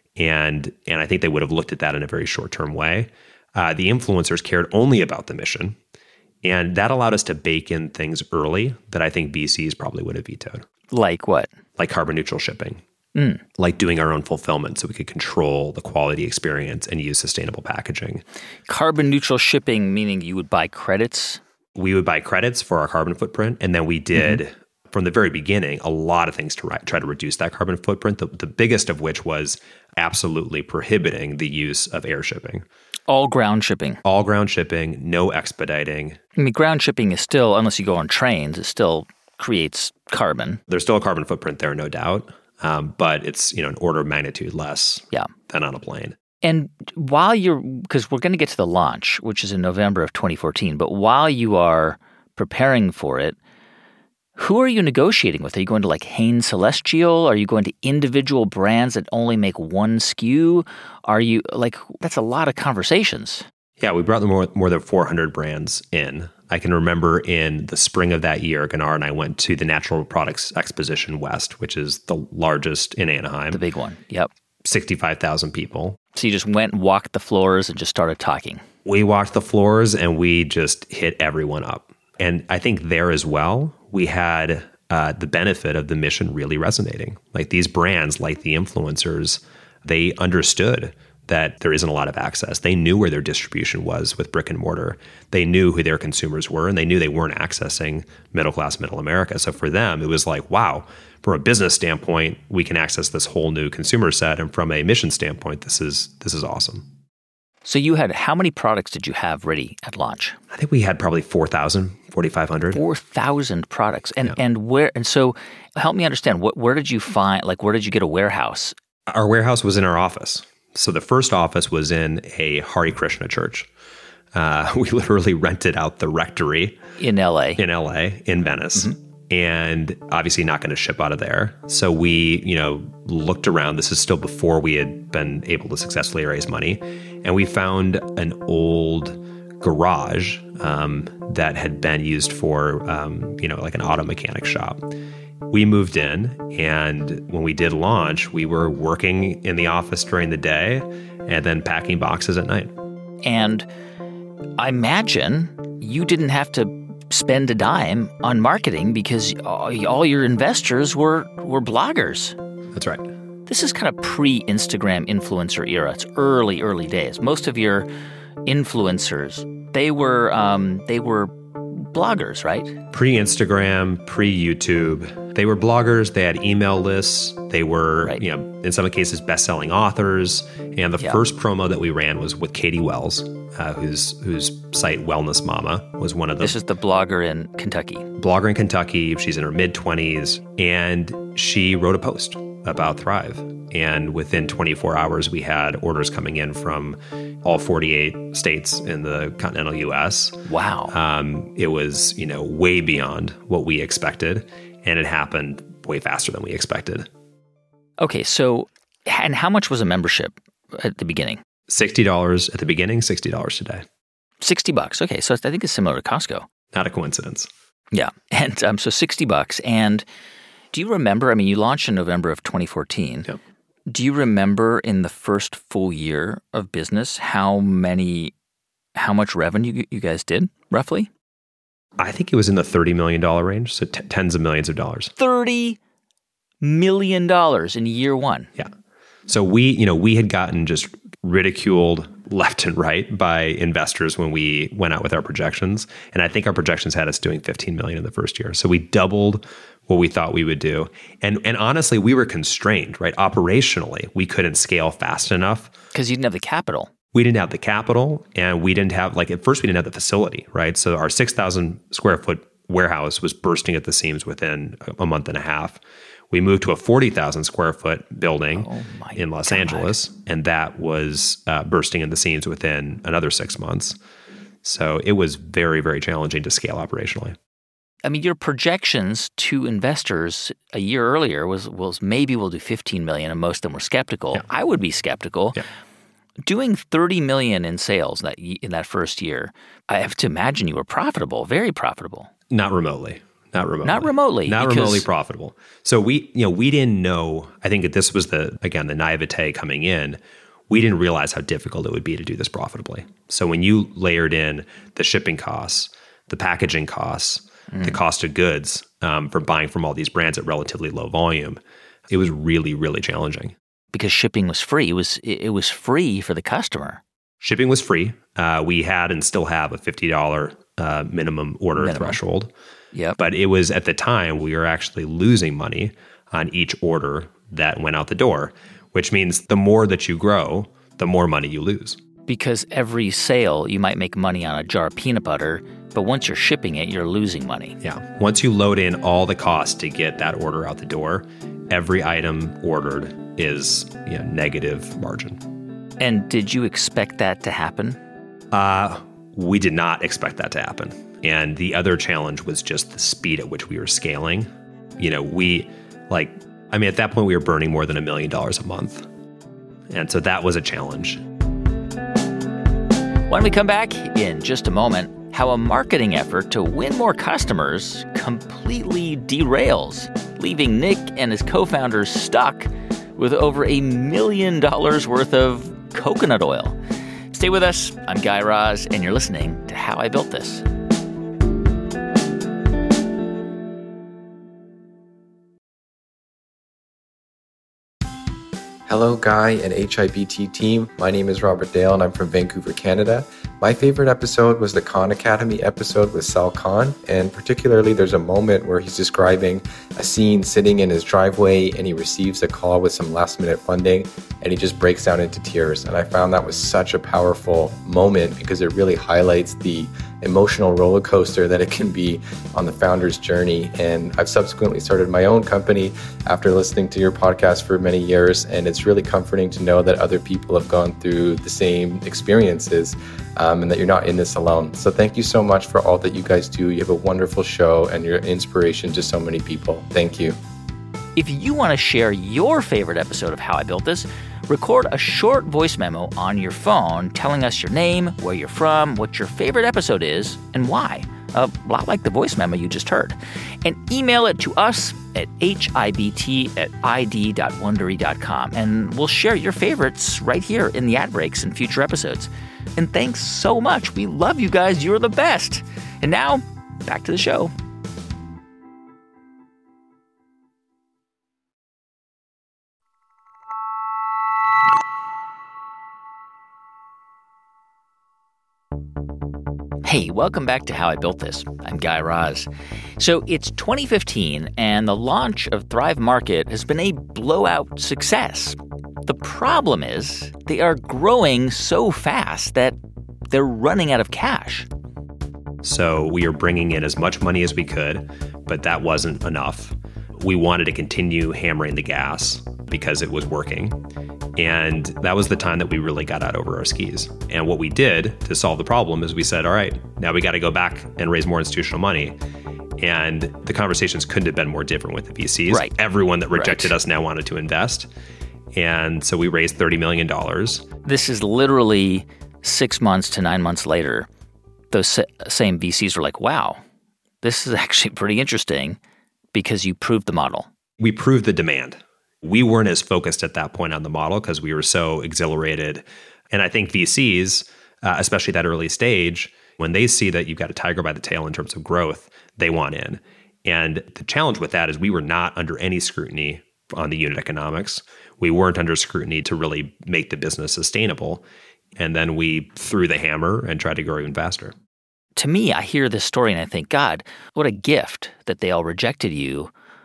And and I think they would have looked at that in a very short-term way. Uh, the influencers cared only about the mission. And that allowed us to bake in things early that I think V Cs probably would have vetoed.
Like what?
Like carbon neutral shipping.
Mm.
Like doing our own fulfillment so we could control the quality experience and use sustainable packaging.
Carbon neutral shipping, meaning you would buy credits?
We would buy credits for our carbon footprint. And then we did... Mm-hmm. From the very beginning, a lot of things to ri- try to reduce that carbon footprint, the, the biggest of which was absolutely prohibiting the use of air shipping.
All ground shipping.
All ground shipping, no expediting.
I mean, ground shipping is still, unless you go on trains, it still creates carbon.
There's still a carbon footprint there, no doubt, um, but it's, you know, an order of magnitude less
yeah.
than on a plane.
And while you're, because we're going to get to the launch, which is in November of twenty fourteen, but while you are preparing for it, who are you negotiating with? Are you going to like Hain Celestial? Are you going to individual brands that only make one S K U? Are you like, that's a lot of conversations.
Yeah, we brought more, more than four hundred brands in. I can remember in the spring of that year, Gunnar and I went to the Natural Products Exposition West, which is the largest in Anaheim.
The big one, yep.
sixty-five thousand people.
So you just went and walked the floors and just started talking.
We walked the floors and we just hit everyone up. And I think there as well, we had uh, the benefit of the mission really resonating. Like these brands, like the influencers, they understood that there isn't a lot of access. They knew where their distribution was with brick and mortar. They knew who their consumers were, and they knew they weren't accessing middle-class, middle America. So for them, it was like, wow, from a business standpoint, we can access this whole new consumer set. And from a mission standpoint, this is this is awesome.
So you had, how many products did you have ready at launch?
I think we had probably four thousand, forty-five hundred.
four thousand products. And
yeah.
and where, and so help me understand, what, where did you find, like where did you get a warehouse?
Our warehouse was in our office. So the first office was in a Hare Krishna church. Uh, we literally rented out the rectory.
In L A.
In L A, in Venice. Mm-hmm. And obviously not going to ship out of there. So we, you know, looked around. This is still before we had been able to successfully raise money. And we found an old garage um, that had been used for, um, you know, like an auto mechanic shop. We moved in, and when we did launch, we were working in the office during the day and then packing boxes at night.
And I imagine you didn't have to spend a dime on marketing because all your investors were, were bloggers.
That's right.
This is kind of pre-Instagram influencer era. It's early, early days. Most of your influencers, they were um, they were bloggers, right?
Pre-Instagram, pre-YouTube. They were bloggers. They had email lists. They were, right. you know, in some cases, best-selling authors. And the yeah. first promo that we ran was with Katie Wells, uh, whose whose site Wellness Mama was one of the.
This is the blogger in Kentucky.
Blogger in Kentucky. She's in her mid-twenties, and she wrote a post about Thrive. And within twenty-four hours, we had orders coming in from all forty-eight states in the continental U S.
Wow.
Um, it was, you know, way beyond what we expected. And it happened way faster than we expected.
Okay, so, and how much was a membership at the beginning?
sixty dollars at the beginning, sixty dollars today.
sixty bucks. Okay, so I think it's similar to Costco.
Not a coincidence.
Yeah, and um, so sixty bucks. And do you remember, I mean, you launched in November of twenty fourteen.
Yep.
Do you remember in the first full year of business how many, how much revenue you guys did, roughly?
I think it was in the thirty million dollars range, so t- tens of millions of dollars.
thirty million dollars in year one.
Yeah. So we, you know, we had gotten just ridiculed left and right by investors when we went out with our projections. And I think our projections had us doing fifteen million dollars in the first year. So we doubled what we thought we would do. And and honestly, we were constrained, right? Operationally, we couldn't scale fast enough.
Because you didn't have the capital.
We didn't have the capital, and we didn't have, like, at first we didn't have the facility, right? So our six thousand square foot warehouse was bursting at the seams within a month and a half. We moved to a forty thousand square foot building oh in Los God. Angeles, and that was uh, bursting at the seams within another six months. So it was very, very challenging to scale operationally.
I mean, your projections to investors a year earlier was, was maybe we'll do fifteen million dollars, and most of them were skeptical. Yeah. I would be skeptical.
Yeah.
Doing thirty million dollars in sales that in that first year, I have to imagine you were profitable, very profitable.
Not remotely. Not remotely.
Not remotely.
Not remotely profitable. So we, you know, we didn't know, I think that this was the, again, the naivete coming in. We didn't realize how difficult it would be to do this profitably. So when you layered in the shipping costs, the packaging costs, mm. the cost of goods um, for buying from all these brands at relatively low volume, it was really, really challenging.
Because shipping was free. It was it was free for the customer.
Shipping was free. Uh, we had and still have a fifty dollars uh, minimum order minimum. threshold.
Yep.
But it was, at the time, we were actually losing money on each order that went out the door, which means the more that you grow, the more money you lose.
Because every sale, you might make money on a jar of peanut butter, but once you're shipping it, you're losing money.
Yeah. Once you load in all the costs to get that order out the door, every item ordered is, you know, negative margin.
And did you expect that to happen?
Uh, we did not expect that to happen. And the other challenge was just the speed at which we were scaling. You know, we, like, I mean, at that point, we were burning more than a million dollars a month. And so that was a challenge.
When we come back in just a moment, how a marketing effort to win more customers completely derails, leaving Nick and his co-founders stuck with over a million dollars worth of coconut oil. Stay with us. I'm Guy Raz, and you're listening to How I Built This.
Hello, Guy and H I B T team. My name is Robert Dale, and I'm from Vancouver, Canada. My favorite episode was the Khan Academy episode with Sal Khan, and particularly there's a moment where he's describing a scene sitting in his driveway, and he receives a call with some last-minute funding, and he just breaks down into tears. And I found that was such a powerful moment because it really highlights the emotional roller coaster that it can be on the founder's journey. And I've subsequently started my own company after listening to your podcast for many years, and it's really comforting to know that other people have gone through the same experiences um, and that you're not in this alone. So thank you so much for all that you guys do. You have a wonderful show and you're an inspiration to so many people. Thank you.
If you want to share your favorite episode of How I Built This, Record a short voice memo on your phone telling us your name, where you're from, what your favorite episode is, and why. A lot like the voice memo you just heard. And email it to us at hibt at id dot wondery dot com. And we'll share your favorites right here in the ad breaks in future episodes. And thanks so much. We love you guys. You're the best. And now, back to the show. Hey, welcome back to How I Built This. I'm Guy Raz. So it's twenty fifteen, and the launch of Thrive Market has been a blowout success. The problem is they are growing so fast that they're running out of cash.
So we are bringing in as much money as we could, but that wasn't enough. We wanted to continue hammering the gas because it was working. And that was the time that we really got out over our skis. And what we did to solve the problem is we said, all right, now we got to go back and raise more institutional money. And the conversations couldn't have been more different with the V Cs.
Right.
Everyone that rejected
right.
us now wanted to invest. And so we raised thirty million dollars.
This is literally six months to nine months later. Those same V Cs were like, wow, this is actually pretty interesting because you proved the model.
We proved the demand. We weren't as focused at that point on the model because we were so exhilarated. And I think V Cs, uh, especially that early stage, when they see that you've got a tiger by the tail in terms of growth, they want in. And the challenge with that is we were not under any scrutiny on the unit economics. We weren't under scrutiny to really make the business sustainable. And then we threw the hammer and tried to grow even faster.
To me, I hear this story and I think, God, what a gift that they all rejected you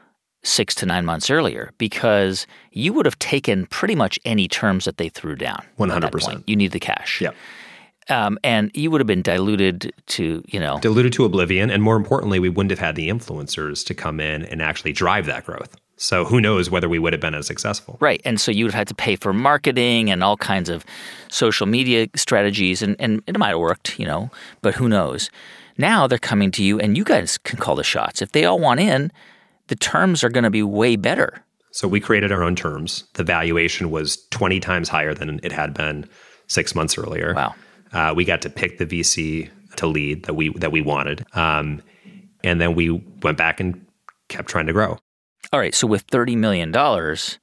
six to nine months earlier, because you would have taken pretty much any terms that they threw down.
one hundred percent.
You need the cash.
Yeah.
Um, and you would have been diluted to, you know.
Diluted to oblivion. And more importantly, we wouldn't have had the influencers to come in and actually drive that growth. So who knows whether we would have been as successful.
Right. And so you would have had to pay for marketing and all kinds of social media strategies. And, and it might have worked, you know, but who knows. Now they're coming to you and you guys can call the shots. If they all want in, the terms are going to be way better.
So we created our own terms. The valuation was twenty times higher than it had been six months earlier.
Wow.
Uh, we got to pick the V C to lead that we that we wanted. Um, and then we went back and kept trying to grow.
All right. So with thirty million dollars,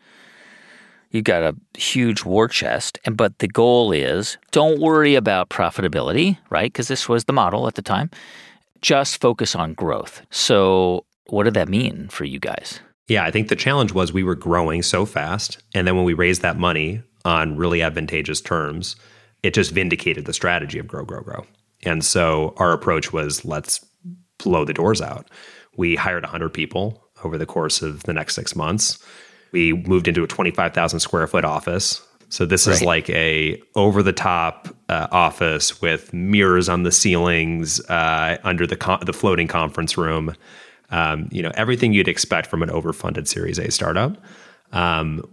you've got a huge war chest. And but the goal is don't worry about profitability, right? Because this was the model at the time. Just focus on growth. So what did that mean for you guys?
Yeah, I think the challenge was we were growing so fast. And then when we raised that money on really advantageous terms, it just vindicated the strategy of grow, grow, grow. And so our approach was let's blow the doors out. We hired one hundred people over the course of the next six months. We moved into a twenty-five thousand square foot office. So this right. is like a over-the-top uh, office with mirrors on the ceilings, uh, under the con- the floating conference room. Um, you know, everything you'd expect from an overfunded Series A startup. Um,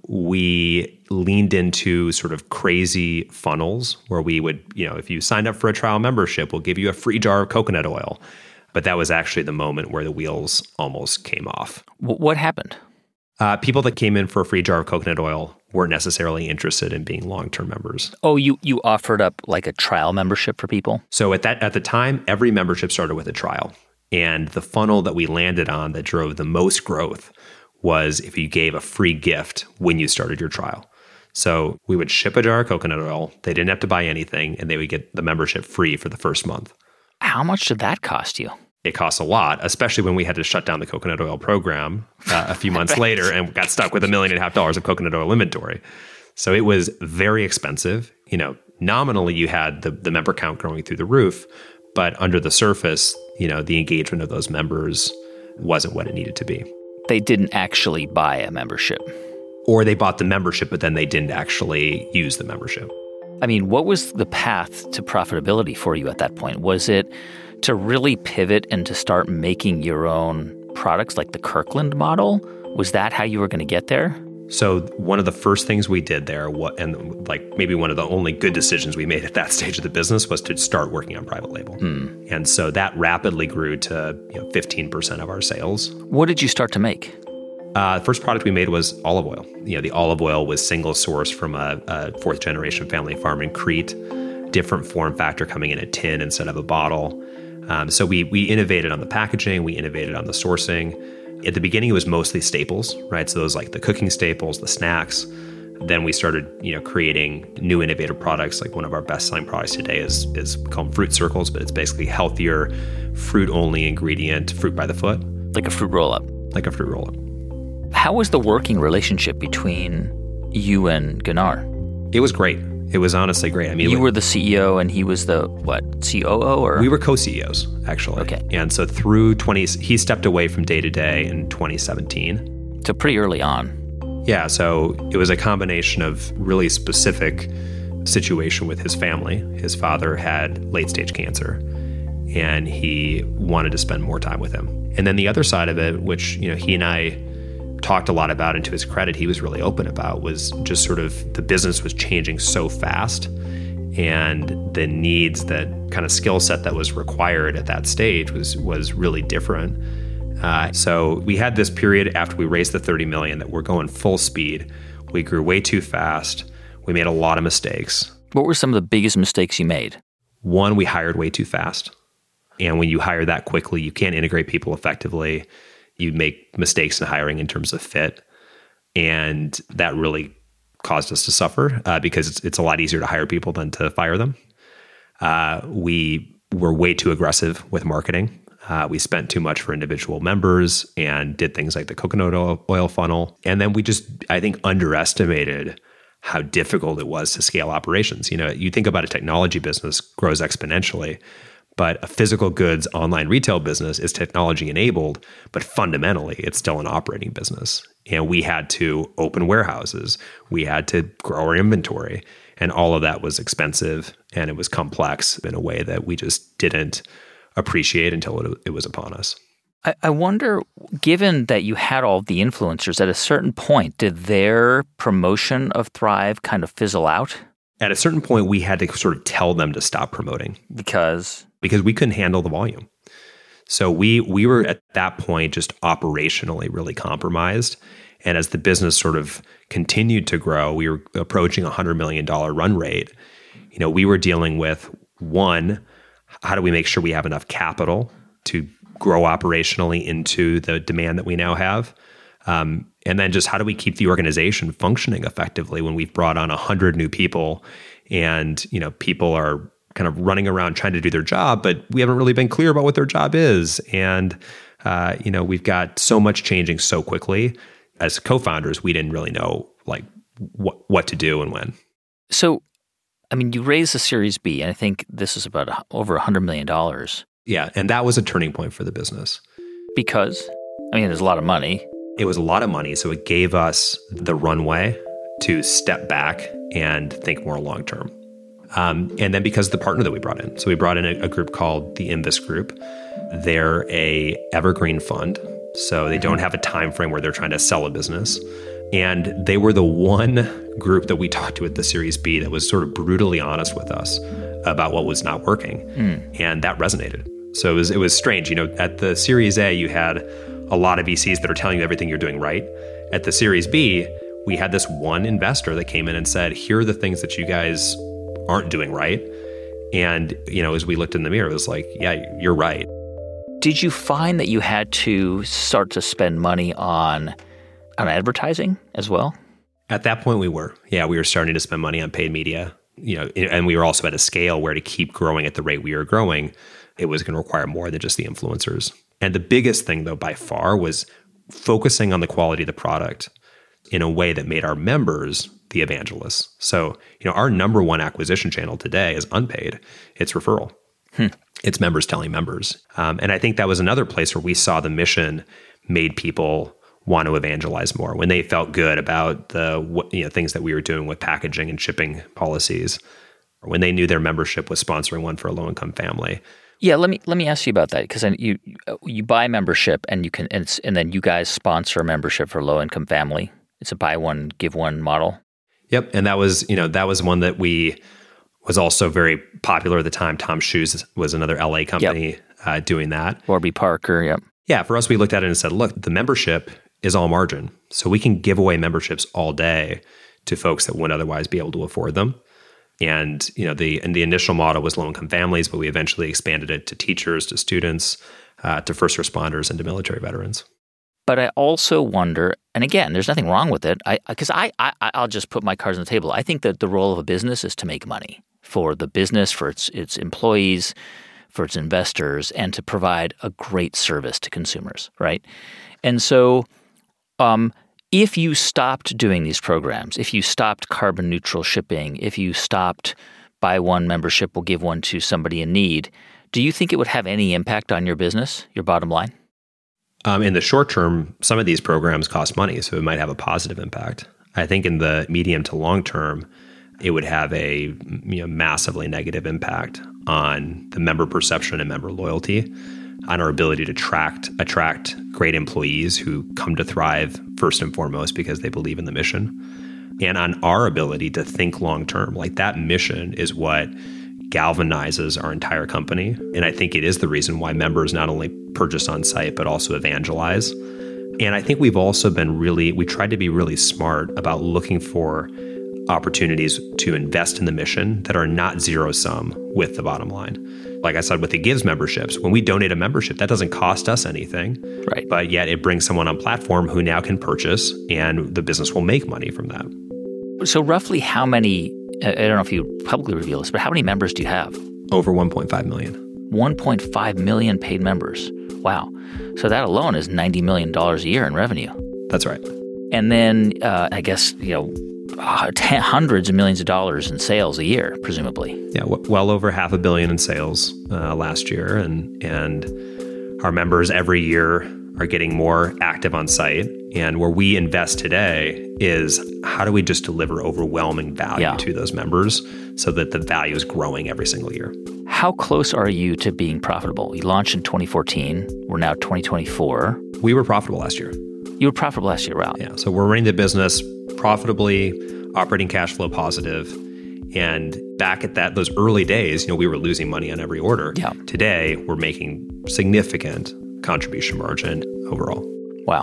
we leaned into sort of crazy funnels where we would, you know, if you signed up for a trial membership, we'll give you a free jar of coconut oil. But that was actually the moment where the wheels almost came off.
What happened?
Uh, people that came in for a free jar of coconut oil weren't necessarily interested in being long-term members.
Oh, you you offered up like a trial membership for people?
So at that at the time, every membership started with a trial. And the funnel that we landed on that drove the most growth was if you gave a free gift when you started your trial. So we would ship a jar of coconut oil. They didn't have to buy anything, and they would get the membership free for the first month.
How much did that cost you?
It costs a lot, especially when we had to shut down the coconut oil program uh, a few months later and got stuck with a million and a half dollars of coconut oil inventory. So it was very expensive. You know, nominally you had the, the member count growing through the roof, but under the surface, you know, the engagement of those members wasn't what it needed to be.
They didn't actually buy a membership.
Or they bought the membership, but then they didn't actually use the membership.
I mean, what was the path to profitability for you at that point? Was it to really pivot and to start making your own products like the Kirkland model? Was that how you were going to get there?
So one of the first things we did there, what, and like maybe one of the only good decisions we made at that stage of the business, was to start working on private label.
Hmm.
And so that rapidly grew to, you know, fifteen percent of our sales.
What did you start to make?
Uh, the first product we made was olive oil. You know, the olive oil was single sourced from a, a fourth generation family farm in Crete, different form factor coming in a tin instead of a bottle. Um, so we we innovated on the packaging, we innovated on the sourcing. At the beginning, it was mostly staples, right? So those like the cooking staples, the snacks. Then we started, you know, creating new innovative products. Like one of our best-selling products today is is we call them fruit circles, but it's basically healthier, fruit-only ingredient, fruit by the foot,
Like a fruit roll-up.
like a fruit roll-up.
How was the working relationship between you and Gunnar?
It was great. It was honestly great. I mean,
You
it-
were the C E O and he was the, what, C O O? Or
we were co-C E Os, actually.
Okay.
And so through twenty, he stepped away from day-to-day in twenty seventeen.
So pretty early on.
Yeah, so it was a combination of really specific situation with his family. His father had late-stage cancer, and he wanted to spend more time with him. And then the other side of it, which, you know, he and I talked a lot about, and to his credit, he was really open about, was just sort of the business was changing so fast, and the needs, that kind of skill set that was required at that stage was was really different. Uh, so we had this period after we raised the thirty million that we're going full speed. We grew way too fast. We made a lot of mistakes.
What were some of the biggest mistakes you made?
One, we hired way too fast. And when you hire that quickly, you can't integrate people effectively. You make mistakes in hiring in terms of fit. And that really caused us to suffer uh, because it's, it's a lot easier to hire people than to fire them. Uh, we were way too aggressive with marketing. Uh, we spent too much for individual members and did things like the coconut oil, oil funnel. And then we just, I think, underestimated how difficult it was to scale operations. You know, you think about a technology business grows exponentially, but a physical goods online retail business is technology enabled, but fundamentally it's still an operating business. And we had to open warehouses. We had to grow our inventory. And all of that was expensive, and it was complex in a way that we just didn't appreciate until it, it was upon us.
I, I wonder, given that you had all of the influencers, at a certain point, did their promotion of Thrive kind of fizzle out?
At a certain point, we had to sort of tell them to stop promoting
Because?
because we couldn't handle the volume. So we we were at that point just operationally really compromised. And as the business sort of continued to grow, we were approaching a one hundred million dollars run rate. You know, we were dealing with, one, how do we make sure we have enough capital to grow operationally into the demand that we now have? Um, and then just how do we keep the organization functioning effectively when we've brought on one hundred new people and, you know, people are kind of running around trying to do their job, but we haven't really been clear about what their job is. And, uh, you know, we've got so much changing so quickly. As co-founders, we didn't really know like what what to do and when.
So, I mean, you raised the Series B, and I think this is about a, over one hundred million dollars.
Yeah, and that was a turning point for the business.
Because, I mean, there's a lot of money.
It was a lot of money, so it gave us the runway to step back and think more long term. Um, and then because of the partner that we brought in. So we brought in a, a group called the Invus Group. They're a evergreen fund. So they don't have a time frame where they're trying to sell a business. And they were the one group that we talked to at the Series B that was sort of brutally honest with us about what was not working. Mm. And that resonated. So it was it was strange. You know, at the Series A, you had a lot of V Cs that are telling you everything you're doing right. At the Series B, we had this one investor that came in and said, here are the things that you guys aren't doing right. And, you know, as we looked in the mirror, it was like, yeah, you're right.
Did you find that you had to start to spend money on on advertising as well?
At that point, we were. Yeah, we were starting to spend money on paid media, you know, and we were also at a scale where to keep growing at the rate we were growing, it was going to require more than just the influencers. And the biggest thing, though, by far, was focusing on the quality of the product in a way that made our members the evangelists. So, you know, our number one acquisition channel today is unpaid. It's referral. Hmm. It's members telling members. Um, and I think that was another place where we saw the mission made people want to evangelize more when they felt good about the you know things that we were doing with packaging and shipping policies, or when they knew their membership was sponsoring one for a low-income family.
Yeah, let me let me ask you about that, because you you buy membership and you can and, it's, and then you guys sponsor a membership for a low-income family. It's a buy one give one model.
Yep, and that was you know that was one that we was also very popular at the time. Tom Shoes was another L A company yep. uh, doing that.
Warby Parker, yep.
Yeah, for us, we looked at it and said, look, the membership is all margin. So we can give away memberships all day to folks that wouldn't otherwise be able to afford them. And you know, the and the initial model was low-income families, but we eventually expanded it to teachers, to students, uh, to first responders, and to military veterans.
But I also wonder, and again, there's nothing wrong with it, because I, I, I, I'll just put my cards on the table. I think that the role of a business is to make money for the business, for its its employees, for its investors, and to provide a great service to consumers, right? And so um, if you stopped doing these programs, if you stopped carbon neutral shipping, if you stopped buy one membership, we'll give one to somebody in need, do you think it would have any impact on your business, your bottom line?
Um, in the short term, some of these programs cost money, so it might have a positive impact. I think in the medium to long term, it would have a you know, massively negative impact on the member perception and member loyalty, on our ability to attract, attract great employees who come to Thrive first and foremost because they believe in the mission, and on our ability to think long term. Like that mission is what galvanizes our entire company. And I think it is the reason why members not only purchase on site, but also evangelize. And I think we've also been really, we tried to be really smart about looking for opportunities to invest in the mission that are not zero sum with the bottom line. Like I said, with the Gives memberships, when we donate a membership, that doesn't cost us anything,
right?
But yet it brings someone on platform who now can purchase, and the business will make money from that.
So roughly how many, I don't know if you publicly reveal this, but how many members do you have?
Over one point five million.
one point five million paid members. Wow. So that alone is ninety million dollars a year in revenue.
That's right.
And then uh, I guess, you know, uh, ten, hundreds of millions of dollars in sales a year, presumably.
Yeah, w- well over half a billion in sales uh, last year. And, and our members every year are getting more active on site. And where we invest today is how do we just deliver overwhelming value
yeah.
to those members so that the value is growing every single year.
How close are you to being profitable? You launched in twenty fourteen. We're now twenty twenty-four.
We were profitable last year.
You were profitable last year, wow.
Yeah, so we're running the business profitably, operating cash flow positive. And back at that, those early days, you know, we were losing money on every order.
Yeah.
Today, we're making significant contribution margin overall.
Wow.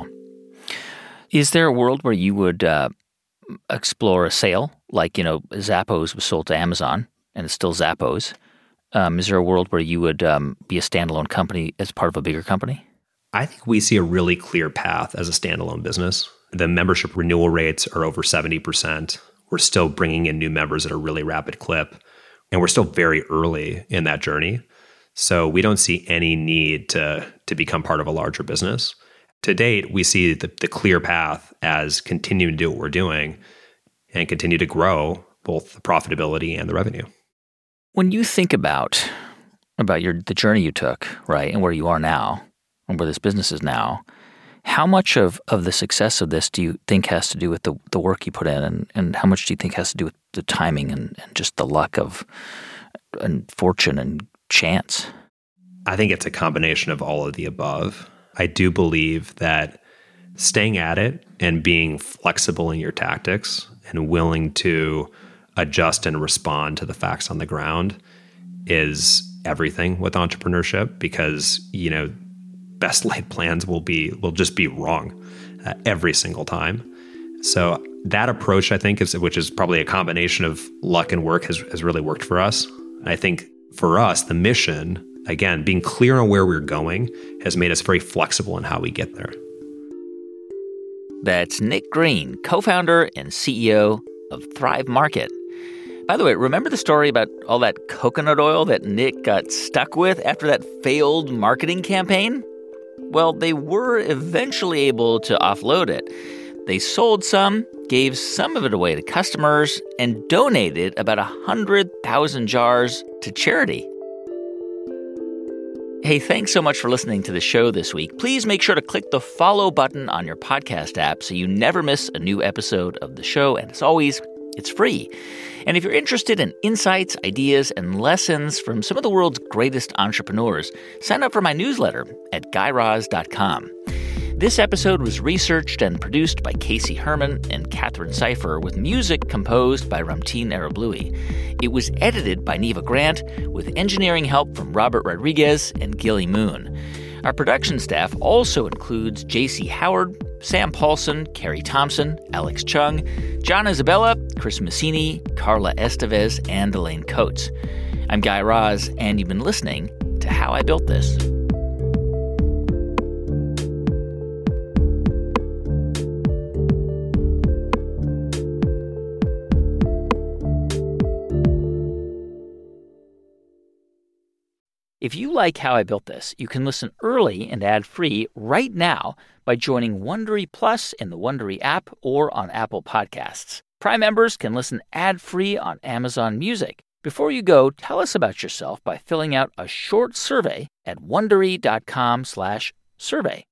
Is there a world where you would uh, explore a sale? Like, you know, Zappos was sold to Amazon, and it's still Zappos. Um, is there a world where you would um, be a standalone company as part of a bigger company?
I think we see a really clear path as a standalone business. The membership renewal rates are over seventy percent. We're still bringing in new members at a really rapid clip, and we're still very early in that journey. So we don't see any need to, to become part of a larger business. To date, we see the, the clear path as continuing to do what we're doing and continue to grow both the profitability and the revenue.
When you think about about your the journey you took, right, and where you are now, and where this business is now, how much of, of the success of this do you think has to do with the, the work you put in, and, and how much do you think has to do with the timing and, and just the luck of and fortune and chance?
I think it's a combination of all of the above. I do believe that staying at it and being flexible in your tactics and willing to adjust and respond to the facts on the ground is everything with entrepreneurship, because, you know, best laid plans will be will just be wrong uh, every single time. So that approach, I think, is which is probably a combination of luck and work, has, has really worked for us. I think for us, the mission, again, being clear on where we're going, has made us very flexible in how we get there.
That's Nick Green, co-founder and C E O of Thrive Market. By the way, remember the story about all that coconut oil that Nick got stuck with after that failed marketing campaign? Well, they were eventually able to offload it. They sold some, gave some of it away to customers, and donated about one hundred thousand jars to charity. Hey, thanks so much for listening to the show this week. Please make sure to click the follow button on your podcast app so you never miss a new episode of the show. And as always, it's free. And if you're interested in insights, ideas, and lessons from some of the world's greatest entrepreneurs, sign up for my newsletter at guy raz dot com. This episode was researched and produced by Casey Herman and Catherine Cipher, with music composed by Ramtin Arablouei. It was edited by Neva Grant, with engineering help from Robert Rodriguez and Gilly Moon. Our production staff also includes J C Howard, Sam Paulson, Carrie Thompson, Alex Chung, John Isabella, Chris Massini, Carla Estevez, and Elaine Coates. I'm Guy Raz, and you've been listening to How I Built This. If you like How I Built This, you can listen early and ad-free right now by joining Wondery Plus in the Wondery app or on Apple Podcasts. Prime members can listen ad-free on Amazon Music. Before you go, tell us about yourself by filling out a short survey at wondery dot com slash survey.